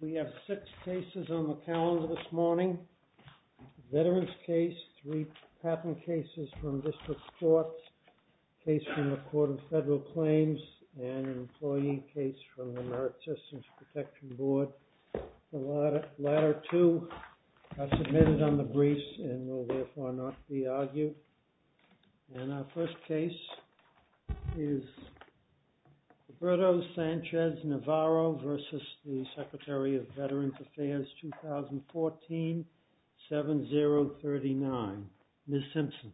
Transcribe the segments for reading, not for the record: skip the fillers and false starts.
We have 6 cases on the calendar this morning. Veterans case, 3 patent cases from district courts, case from the Court of Federal Claims, and an employee case from the Merit Systems Protection Board. The latter 2 are submitted on the briefs and will therefore not be argued. And our first case is Roberto Sanchez Navarro versus the Secretary of Veterans Affairs, 2014, 7039. Ms. Simpson.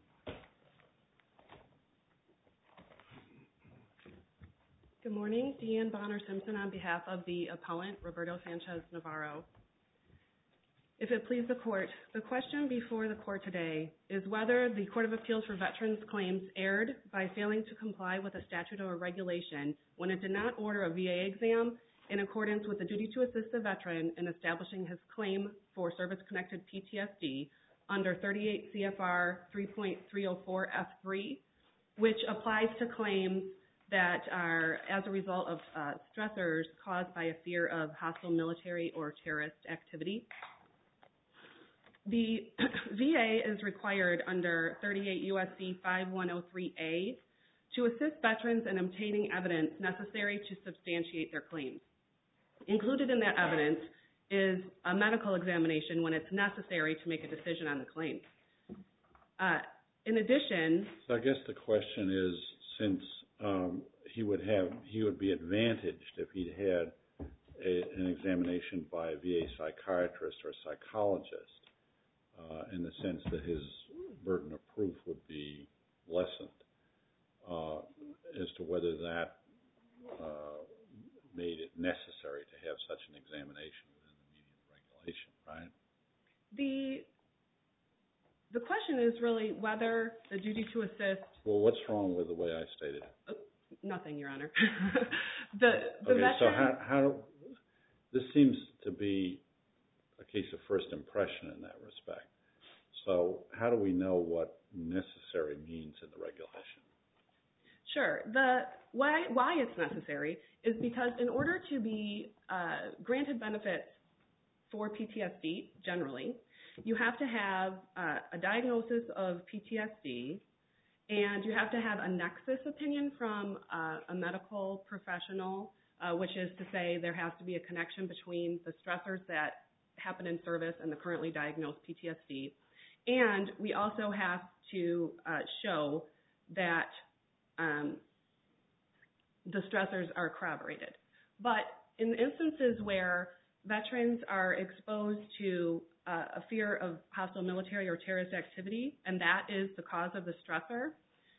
Good morning. Deanne Bonner Simpson on behalf of the appellant, Roberto Sanchez Navarro. If it please the Court, the question before the Court today is whether the Court of Appeals for Veterans Claims erred by failing to comply with a statute or regulation when it did not order a VA exam in accordance with the duty to assist the veteran in establishing his claim for service-connected PTSD under 38 CFR 3.304F3, which applies to claims that are as a result of stressors caused by a fear of hostile military or terrorist activity. The VA is required under 38 U.S.C. 5103A to assist veterans in obtaining evidence necessary to substantiate their claims. Included in that evidence is a medical examination when it's necessary to make a decision on the claim. In addition... So I guess the question is, since he would be advantaged if he'd had an examination by a VA psychiatrist or psychologist, in the sense that his burden of proof would be lessened, as to whether that made it necessary to have such an examination within the meaning of regulation, right? The question is really whether the duty to assist... Well, what's wrong with the way I stated it? Nothing, Your Honor. So how this seems to be a case of first impression in that respect. So how do we know what necessary means in the regulation? Sure. Why it's necessary is because in order to be granted benefits for PTSD generally, you have to have a diagnosis of PTSD, and you have to have a nexus opinion from a medical professional, which is to say there has to be a connection between the stressors that happen in service and the currently diagnosed PTSD. And we also have to show that the stressors are corroborated. But in instances where veterans are exposed to a fear of hostile military or terrorist activity, and that is the cause of the stressor,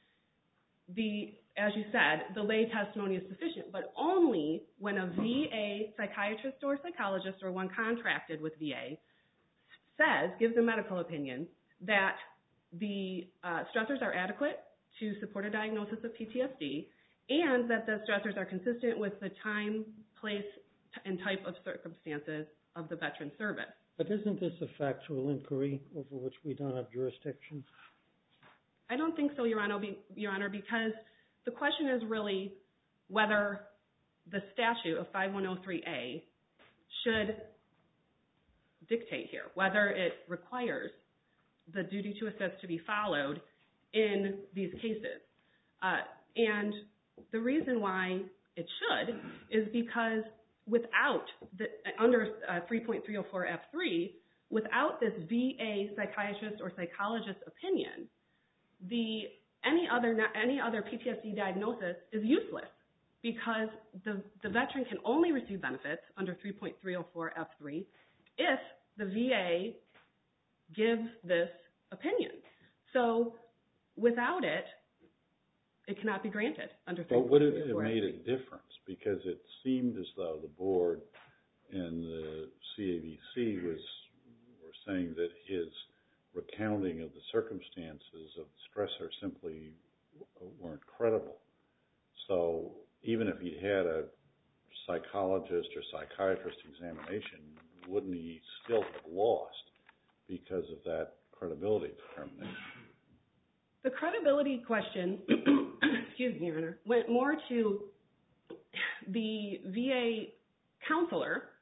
as you said, the lay testimony is sufficient, but only when a VA psychiatrist or psychologist or one contracted with VA gives a medical opinion that the stressors are adequate to support a diagnosis of PTSD and that the stressors are consistent with the time, place, and type of circumstances of the veteran's service. But isn't this a factual inquiry over which we don't have jurisdiction? I don't think so, Your Honor, because the question is really whether the statute of 5103A should dictate here, whether it requires the duty to assist to be followed in these cases. And the reason why it should is because under 3.304F3, without this VA psychiatrist or psychologist opinion, any other PTSD diagnosis is useless because the veteran can only receive benefits under 3.304F3 if the VA gives this opinion. So without it, it cannot be granted under 3.304F3. But would it have made a difference? Because it seemed as though the board and the CAVC were saying that his recounting of the circumstances of the stressor simply weren't credible. So even if he had a psychologist or psychiatrist examination, wouldn't he still have lost because of that credibility determination? The credibility question, excuse me, Your Honor, went more to the VA counselor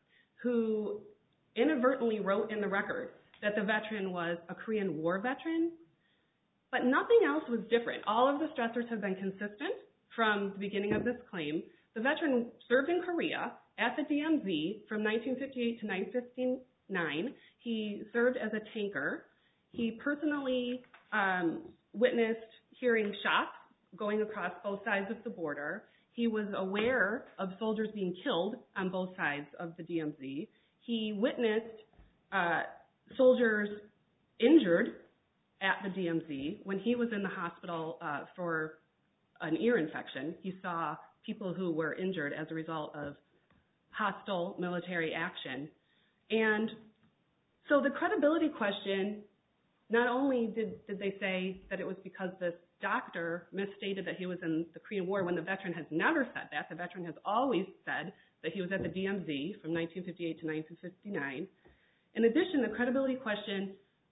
who inadvertently wrote in the record that the veteran was a Korean War veteran, but nothing else was different. All of the stressors have been consistent from the beginning of this claim. The veteran served in Korea at the DMZ from 1958 to 1959. He served as a tanker. He personally witnessed hearing shots going across both sides of the border. He was aware of soldiers being killed on both sides of the DMZ. He witnessed soldiers injured at the DMZ. When he was in the hospital for an ear infection, he saw people who were injured as a result of hostile military action. And so the credibility question, not only did they say that it was because this doctor misstated that he was in the Korean War when the veteran has never said that. The veteran has always said that he was at the DMZ from 1958 to 1959. In addition, the credibility question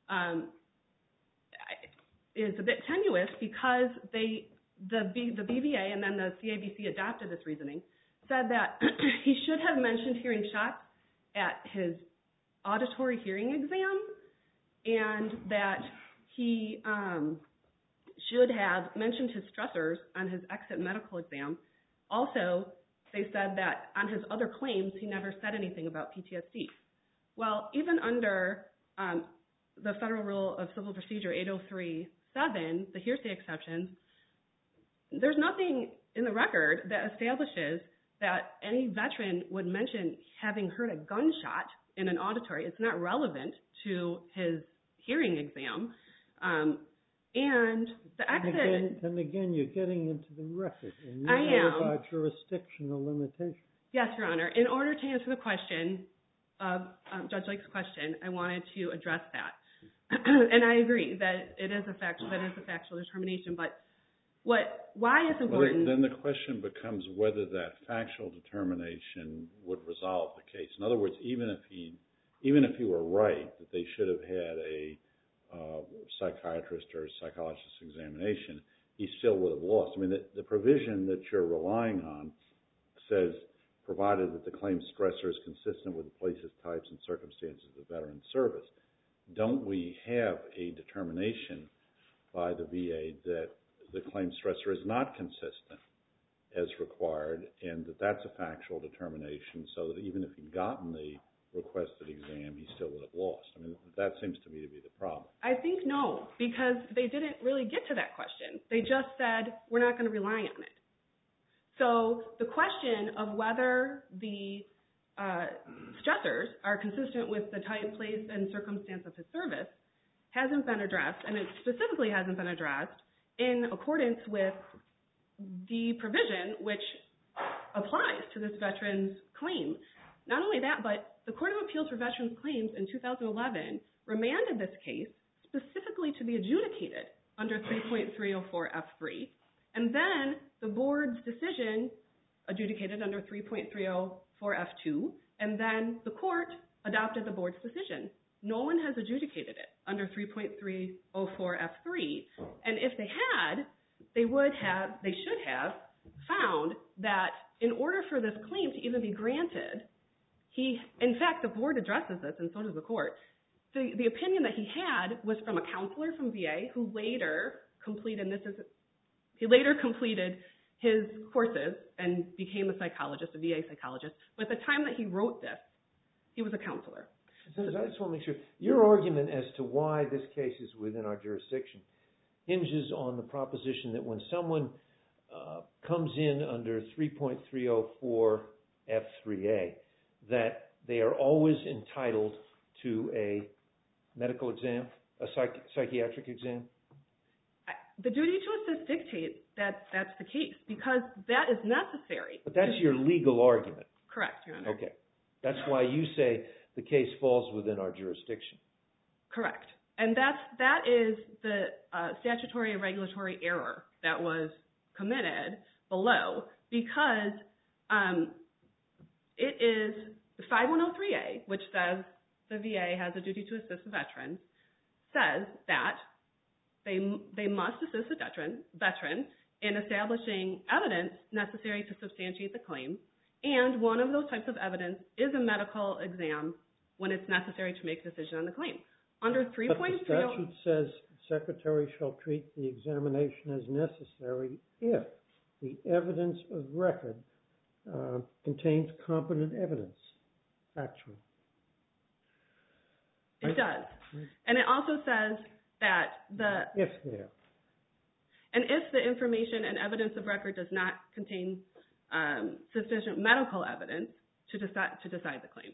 is a bit tenuous because the BVA and then the CAVC adopted this reasoning, said that he should have mentioned hearing shots at his auditory hearing exam and that he should have mentioned his stressors on his exit medical exam. Also, they said that on his other claims, he never said anything about PTSD. Well, even under the Federal Rule of Civil Procedure 803-7, the hearsay exceptions, there's nothing in the record that establishes that any veteran would mention having heard a gunshot in an auditory. It's not relevant to his hearing exam. And the exit... And again, you're getting into the record. And you I am. About jurisdictional limitations. Yes, Your Honor. In order to answer the question, Judge Lake's question, I wanted to address that. And I agree that it is a factual determination, but why it's important... Then the question becomes whether that factual determination would resolve the case. In other words, even if he were right that they should have had a psychiatrist or psychologist examination, he still would have lost. I mean, the provision that you're relying on says, provided that the claim stressor is consistent with the places, types, and circumstances of the veteran's service. Don't we have a determination by the VA that the claim stressor is not consistent as required and that that's a factual determination so that even if he'd gotten the requested exam, he still would have lost? I mean, that seems to me to be the problem. I think no, because they didn't really get to that question. They just said, we're not going to rely on it. So the question of whether the stressors are consistent with the type, place, and circumstance of his service hasn't been addressed, and it specifically hasn't been addressed in accordance with the provision which applies to this veteran's claim. Not only that, but the Court of Appeals for Veterans Claims in 2011 remanded this case specifically to be adjudicated under 3.304F3, and then the board's decision adjudicated under 3.304F2, and then the court adopted the board's decision. No one has adjudicated it under 3.304F3, and if they had, they should have found that in order for this claim to even be granted, in fact, the board addresses this, and so does the court. The opinion that he had was from a counselor from VA who later completed his courses and became a psychologist, a VA psychologist. But at the time that he wrote this, he was a counselor. So I just want to make sure, your argument as to why this case is within our jurisdiction hinges on the proposition that when someone comes in under 3.304F3A, that they are always entitled to a medical exam, a psychiatric exam? The duty to assist dictates that that's the case because that is necessary. But that's your legal argument. Correct, Your Honor. Okay. That's why you say the case falls within our jurisdiction. Correct. And that is the statutory and regulatory error that was committed below because it is the 5103A, which says the VA has a duty to assist the veteran, says that they must assist the veteran in establishing evidence necessary to substantiate the claim, And one of those types of evidence is a medical exam when it's necessary to make a decision on the claim. Under 3.30... But the statute says the Secretary shall treat the examination as necessary if the evidence of record contains competent evidence, factual. It does. And it also says that If there. And if the information and evidence of record does not contain sufficient medical evidence to decide the claim.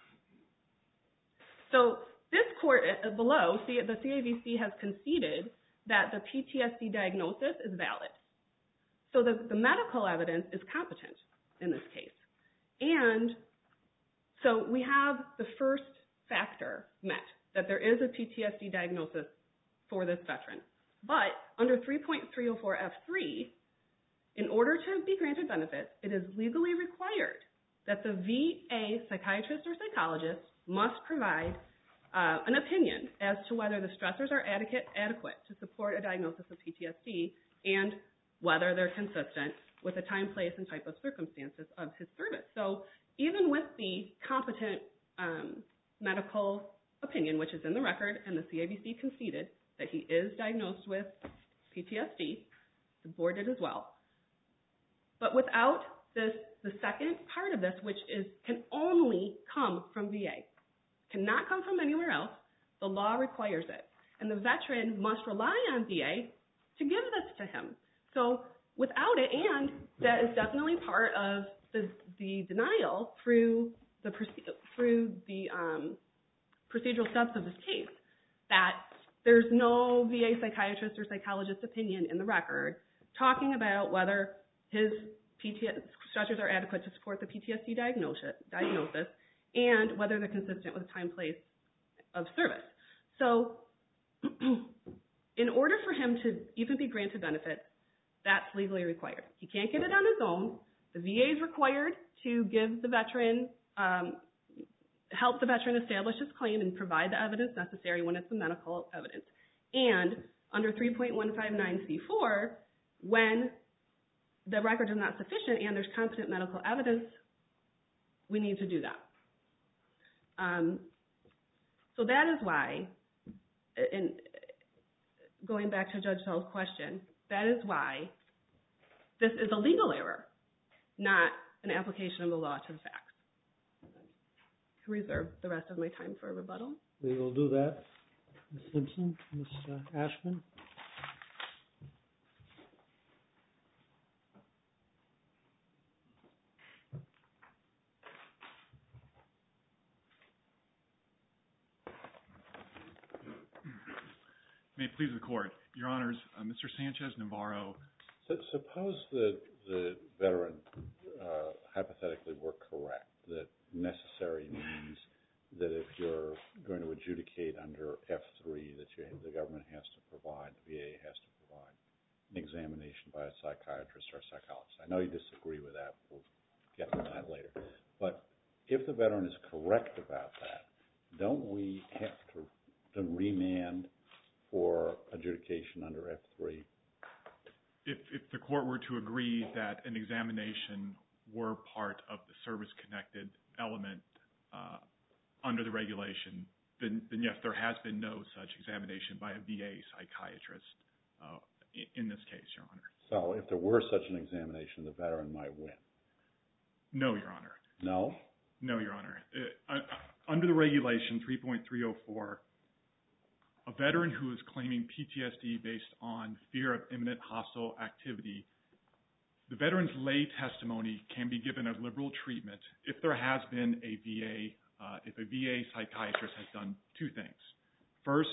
So this court below, the CAVC has conceded that the PTSD diagnosis is valid. So the medical evidence is competent in this case. And so we have the first factor met, that there is a PTSD diagnosis for this veteran. But under 3.304F3, in order to be granted benefits, it is legally required that the VA psychiatrist or psychologist must provide an opinion as to whether the stressors are adequate to support a diagnosis of PTSD and whether they're consistent with the time, place, and type of circumstances of his service. So even with the competent medical opinion, which is in the record, and the CAVC conceded that he is diagnosed with PTSD, the board did as well. But without the second part of this, which can only come from VA, cannot come from anywhere else, the law requires it. And the veteran must rely on VA to give this to him. So without it, and that is definitely part of the denial through the procedural steps of this case, that there's no VA psychiatrist or psychologist opinion in the record talking about whether his stressors are adequate to support the PTSD diagnosis and whether they're consistent with the time, place of service. So in order for him to even be granted benefits, that's legally required. He can't get it on his own. The VA is required to give the veteran, help the veteran establish his claim and provide the evidence necessary when it's the medical evidence. And under 3.159C4, when the record is not sufficient and there's competent medical evidence, we need to do that. So that is why, and going back to Judge Hull's question, that is why this is a legal error, not an application of the law to the facts. I reserve the rest of my time for a rebuttal. We will do that. Ms. Simpson, Ms. Ashman. May it please the Court. Your Honors, Mr. Sanchez-Navarro. Suppose that the veteran hypothetically were correct, that necessary means that if you're going to adjudicate under F3 that the government has to provide, the VA has to provide an examination by a psychiatrist or a psychologist. I know you disagree with that. We'll get to that later. But if the veteran is correct about that, don't we have to remand for adjudication under F3? If the Court were to agree that an examination were part of the service-connected element under the regulation, then yes, there has been no such examination by a VA psychiatrist in this case, Your Honor. So if there were such an examination, the veteran might win? No, Your Honor. No? No, Your Honor. Under the regulation 3.304, a veteran who is claiming PTSD based on fear of imminent hostile activity, the veteran's lay testimony can be given a liberal treatment if there has been a VA psychiatrist has done two things. First,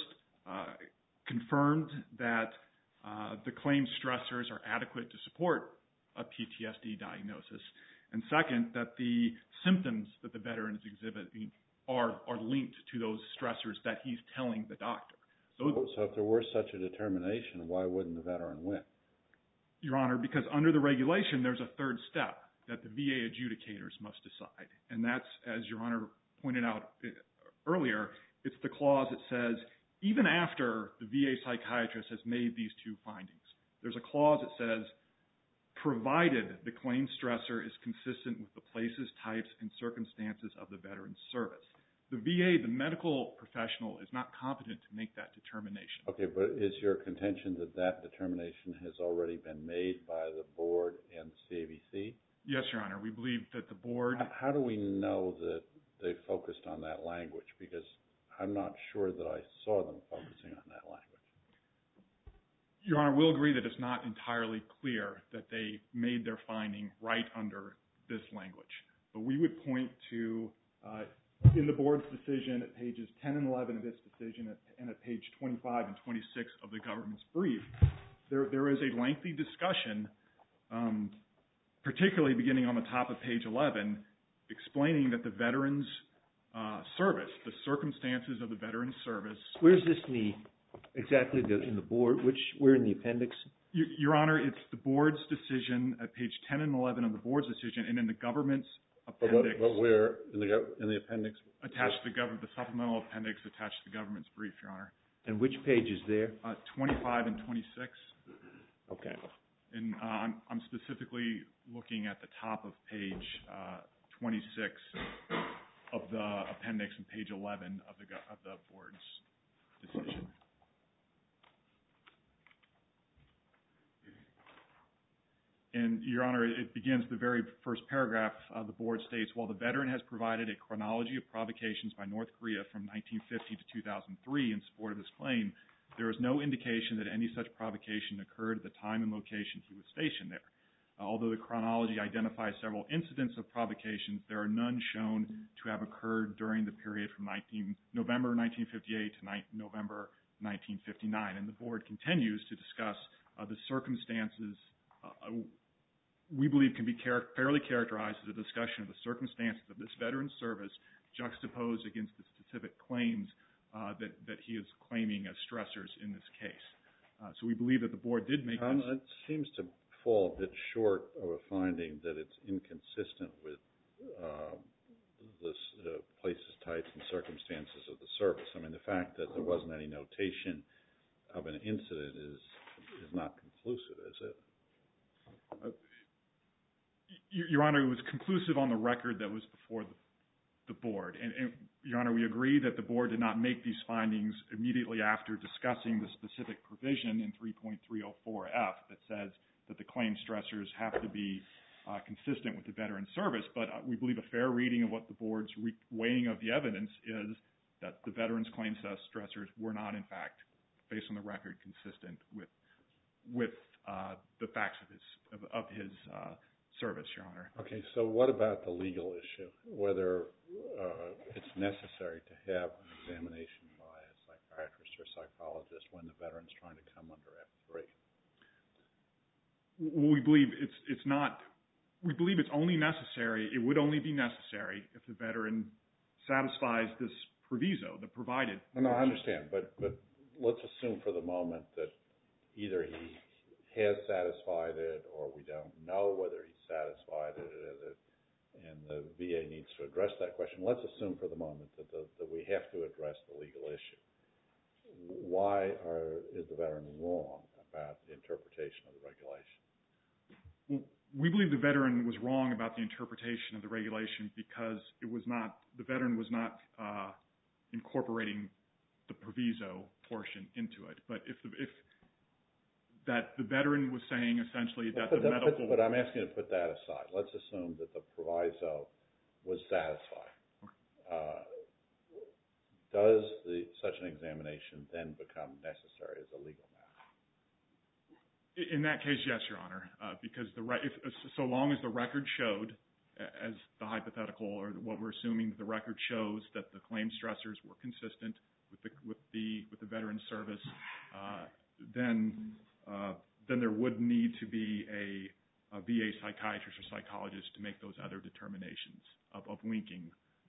confirmed that the claimed stressors are adequate to support a PTSD diagnosis. And second, that the symptoms that the veteran is exhibiting are linked to those stressors that he's telling the doctor. So if there were such a determination, why wouldn't the veteran win? Your Honor, because under the regulation, there's a third step that the VA adjudicators must decide. And that's, as Your Honor pointed out earlier, it's the clause that says, even after the VA psychiatrist has made these two findings, there's a clause that says, provided the claim stressor is consistent with the places, types, and circumstances of the veteran's service. The VA, the medical professional, is not competent to make that determination. Okay, but is your contention that that determination has already been made by the board and the CAVC? Yes, Your Honor. We believe that the board... How do we know that they focused on that language? Because I'm not sure that I saw them focusing on that language. Your Honor, we'll agree that it's not entirely clear that they made their finding right under this language. But we would point to, in the board's decision at pages 10 and 11 of its decision and at page 25 and 26 of the government's brief, there is a lengthy discussion, particularly beginning on the top of page 11, explaining that the veteran's service, the circumstances of the veteran's service... Where's this exactly in the board? Where in the appendix? Your Honor, it's the board's decision at page 10 and 11 of the board's decision, and in the government's appendix... But where in the appendix? Attached to the supplemental appendix attached to the government's brief, Your Honor. And which page is there? 25 and 26. Okay. And I'm specifically looking at the top of page 26 of the appendix and page 11 of the board's decision. And, Your Honor, it begins the very first paragraph. The board states, while the veteran has provided a chronology of provocations by North Korea from 1950 to 2003 in support of his claim, there is no indication that any such provocation occurred at the time and location he was stationed there. Although the chronology identifies several incidents of provocations, there are none shown to have occurred during the period from November 1958 to November 1959. And the board continues to discuss the circumstances we believe can be fairly characterized as a discussion of the circumstances of this veteran's service juxtaposed against the specific claims that he is claiming as stressors in this case. So we believe that the board did make this. It seems to fall a bit short of a finding that it's inconsistent with the places, types, and circumstances of the service. I mean, the fact that there wasn't any notation of an incident is not conclusive, is it? Your Honor, it was conclusive on the record that was before the board. And, Your Honor, we agree that the board did not make these findings immediately after discussing the specific provision in 3.304F that says that the claim stressors have to be consistent with the veteran's service. But we believe a fair reading of what the board's weighing of the evidence is that the veteran's claim stressors were not, in fact, based on the record, consistent with the facts of his service, Your Honor. Okay, so what about the legal issue, whether it's necessary to have an examination by a psychiatrist or psychologist when the veteran's trying to come under F3? We believe it's not. We believe it's only necessary. It would only be necessary if the veteran satisfies this proviso, the provided. No, I understand, but let's assume for the moment that either he has satisfied it or we don't know whether he's satisfied it, and the VA needs to address that question. Let's assume for the moment that we have to address the legal issue. Why is the veteran wrong about the interpretation of the regulation? We believe the veteran was wrong about the interpretation of the regulation because the veteran was not incorporating the proviso portion into it. But if that the veteran was saying essentially that the medical... But I'm asking you to put that aside. Let's assume that the proviso was satisfied. Does such an examination then become necessary as a legal matter? In that case, yes, Your Honor, because so long as the record showed, as the hypothetical or what we're assuming, the record shows that the claim stressors were consistent with the veteran's service, then there would need to be a VA psychiatrist or psychologist to make those other determinations of linking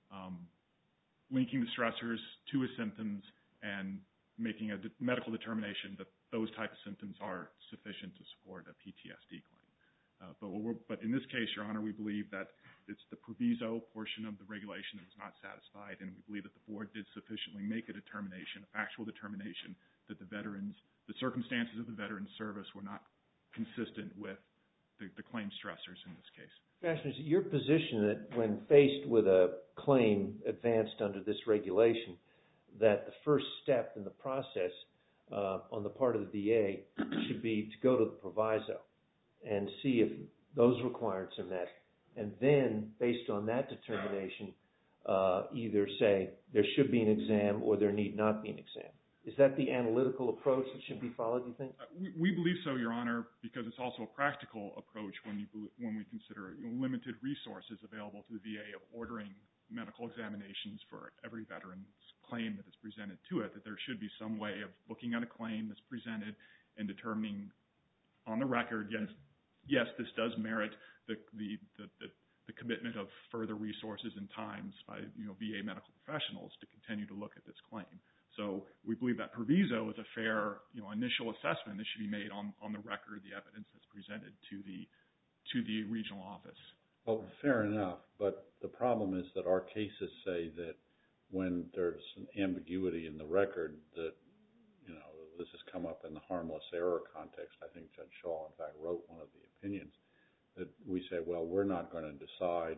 the stressors to his symptoms and making a medical determination that those type of symptoms are sufficient to support a PTSD claim. But in this case, Your Honor, we believe that it's the proviso portion of the regulation that was not satisfied, and we believe that the board did sufficiently make a determination, a factual determination, that the circumstances of the veteran's service were not consistent with the claim stressors in this case. Fashion, is it your position that when faced with a claim advanced under this regulation, that the first step in the process on the part of the VA should be to go to the proviso and see if those requirements are met, and then, based on that determination, either say there should be an exam or there need not be an exam? Is that the analytical approach that should be followed, do you think? We believe so, Your Honor, because it's also a practical approach when we consider limited resources available to the VA of ordering medical examinations for every veteran's claim that is presented to it, that there should be some way of looking at a claim that's presented and determining on the record, yes, this does merit the commitment of further resources and times by VA medical professionals to continue to look at this claim. So we believe that proviso is a fair initial assessment that should be made on the record, the evidence that's presented to the regional office. Well, fair enough, but the problem is that our cases say that when there's an ambiguity in the record that, this has come up in the harmless error context. I think Judge Shaw, in fact, wrote one of the opinions that we say, well, we're not going to decide,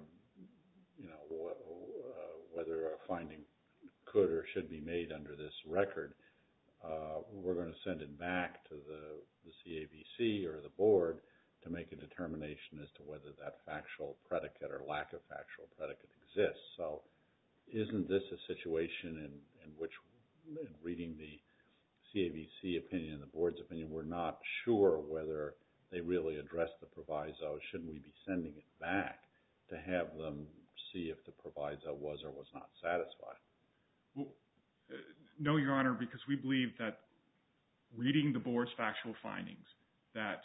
whether a finding could or should be made under this record. We're going to send it back to the CAVC or the board to make a determination as to whether that factual predicate or lack of factual predicate exists. So isn't this a situation in which, in reading the CAVC opinion and the board's opinion, we're not sure whether they really address the proviso? Shouldn't we be sending it back to have them see if the proviso was or was not satisfied? Well, no, Your Honor, because we believe that reading the board's factual findings, that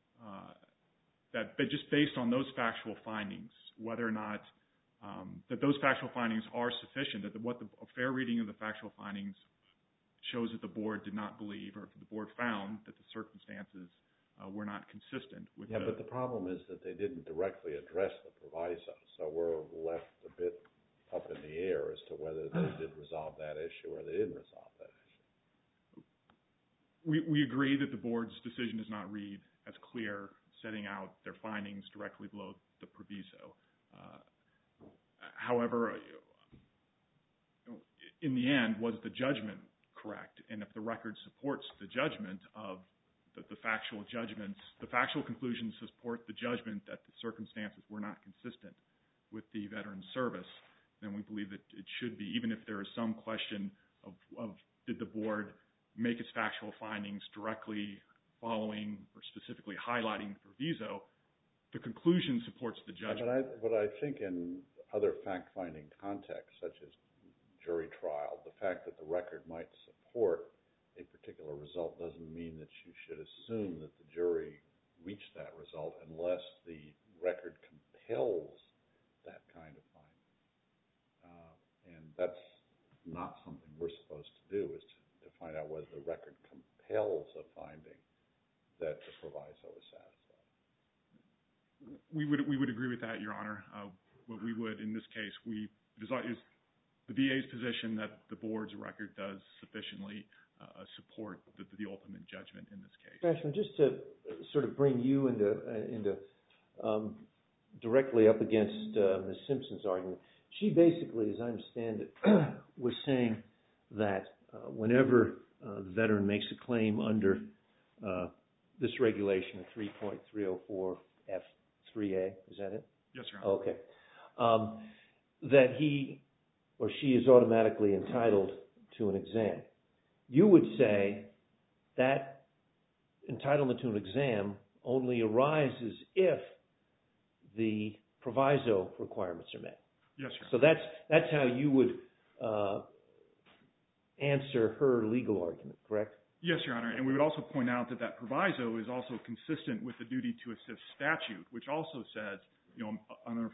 just based on those factual findings, whether or not that those factual findings are sufficient, that a fair reading of the factual findings shows that the board did not believe, or if the board found that the circumstances were not consistent with but the problem is that they didn't directly address the proviso, so we're left a bit up in the air as to whether they did resolve that issue or they didn't resolve that issue. We agree that the board's decision does not read as clear, setting out their findings directly below the proviso. However, in the end, was the judgment correct? And if the record supports the judgment of the factual judgments, the factual conclusions support the judgment that the circumstances were not consistent with the veteran's service, then we believe that it should be, even if there is some question of did the board make its factual findings directly following or specifically highlighting the proviso, the conclusion supports the judgment. But I think in other fact-finding contexts, such as jury trial, the fact that the record might support a particular result doesn't mean that you should assume that the jury reached that result unless the record compels that kind of finding. And that's not something we're supposed to do, is to find out whether the record compels a finding that the proviso is satisfied. We would agree with that, Your Honor. What we would, in this case, is the VA's position that the board's record does sufficiently support the ultimate judgment in this case. Cashman, just to sort of bring you into directly up against Ms. Simpson's argument, she basically, as I understand it, was saying that whenever the veteran makes a claim under this regulation, 3.304F3A, is that it? Yes, Your Honor. Okay. That he or she is automatically entitled to an exam. You would say that entitlement to an exam only arises if the proviso requirements are met. Yes, Your So Honor. that's how you would answer her legal argument, correct? Yes, Your Honor. And we would also point out that that proviso is also consistent with the duty to assist statute, which also says, under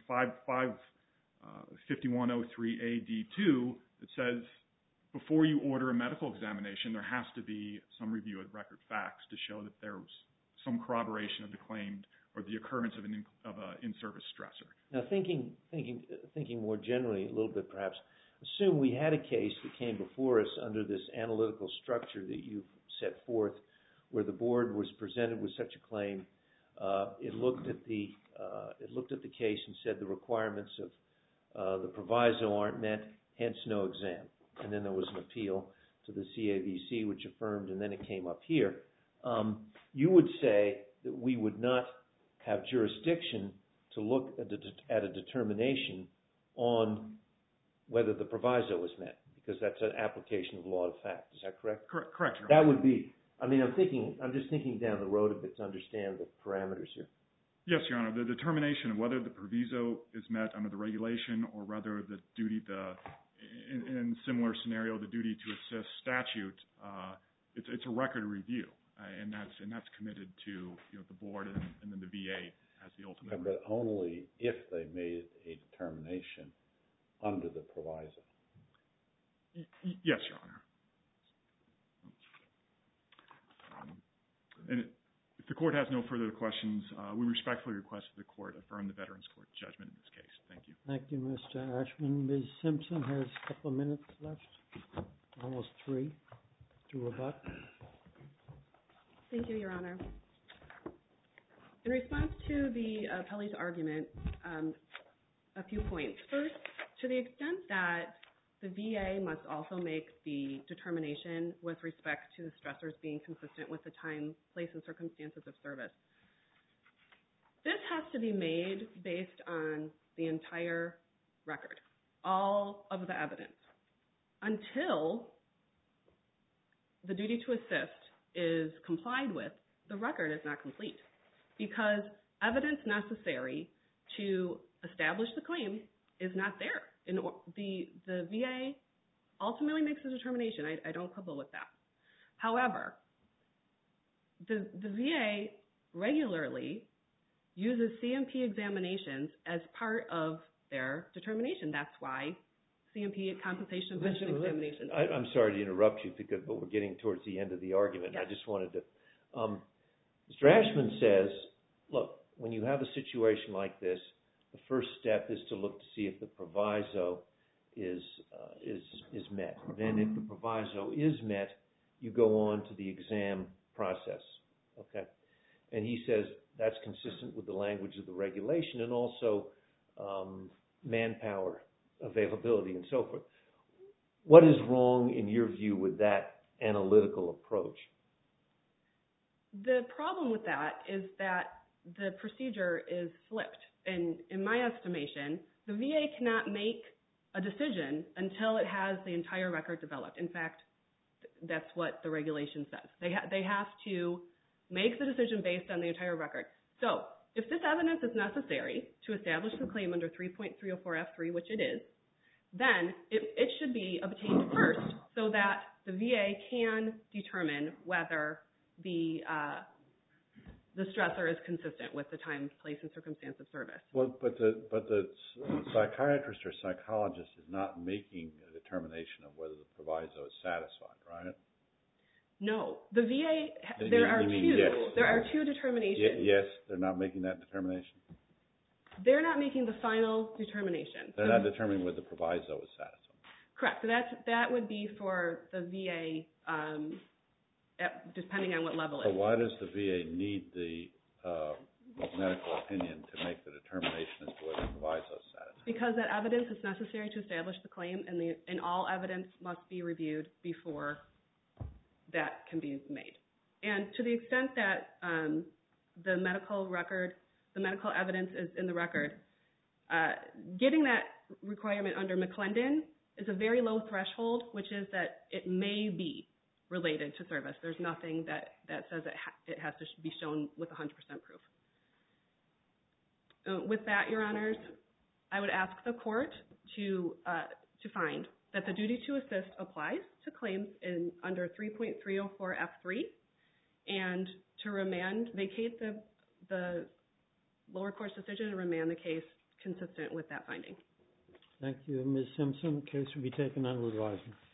5103AD2, it says before you order a medical examination, there has to be some review of record facts to show that there was some corroboration of the claimed or the occurrence of an in-service stressor. Now, thinking more generally a little bit perhaps, assume we had a case that came before us under this analytical structure that you've set forth where the board was presented with such a claim, it looked at the case and said the requirements of the proviso aren't met, hence no exam. And then there was an appeal to the CAVC, which affirmed, and then it came up here. You would say that we would not have jurisdiction to look at a determination on whether the proviso was met, because that's an application of law to fact. Is that correct? Correct. Your That Honor. would be. I mean, I'm just thinking down the road a bit to understand the parameters here. Yes, Your Honor. The determination of whether the proviso is met under the regulation or whether the duty, in similar scenario, the duty to assist statute, it's a record review, and that's committed to the board and then the VA as the ultimate. But only if they made a determination under the proviso. Yes, Your Honor. And if the court has no further questions, we respectfully request that the court affirm the Veterans Court judgment in this case. Thank you. Thank you, Mr. Ashman. Ms. Simpson has a couple of minutes left, almost 3, to rebut. Thank you, Your Honor. In response to the appellee's argument, a few points. First, to the extent that the VA must also make the determination with respect to the stressors being consistent with the time, place, and circumstances of service. This has to be made based on the entire record, all of the evidence. Until the duty to assist is complied with, the record is not complete, because evidence necessary to establish the claim is not there. The VA ultimately makes a determination. I don't quibble with that. However, the VA regularly uses CMP examinations as part of their determination. That's why CMP compensation pension examinations. I'm sorry to interrupt you, but we're getting towards the end of the argument. Yes. I just wanted to... Mr. Ashman says, look, when you have a situation like this, the first step is to look to see if the proviso is met. Then if the proviso is met, you go on to the exam process. Okay? And he says that's consistent with the language of the regulation and also manpower availability and so forth. What is wrong, in your view, with that analytical approach? The problem with that is that the procedure is flipped. And in my estimation, the VA cannot make a decision until it has the entire record developed. In fact, that's what the regulation says. They have to make the decision based on the entire record. So if this evidence is necessary to establish the claim under 3.304F3, which it is, then it should be obtained first so that the VA can determine whether the stressor is consistent with the time, place, and circumstance of service. Well, but the psychiatrist or psychologist is not making a determination of whether the proviso is satisfied, right? No. The VA, there are two determinations. Yes, they're not making that determination? They're not making the final determination. They're not determining whether the proviso is satisfied. Correct. That would be for the VA, depending on what level it is. So why does the VA need the medical opinion to make the determination as to whether the proviso is satisfied? Because that evidence is necessary to establish the claim, and all evidence must be reviewed before that can be made. And to the extent that the medical evidence is in the record, getting that requirement under McClendon is a very low threshold, which is that it may be related to service. There's nothing that says it has to be shown with 100% proof. With that, Your Honors, I would ask the court to find that the duty to assist applies to claims under 3.304F3 and to vacate the lower court's decision and remand the case consistent with that finding. Thank you, Ms. Simpson. The case will be taken under advisement.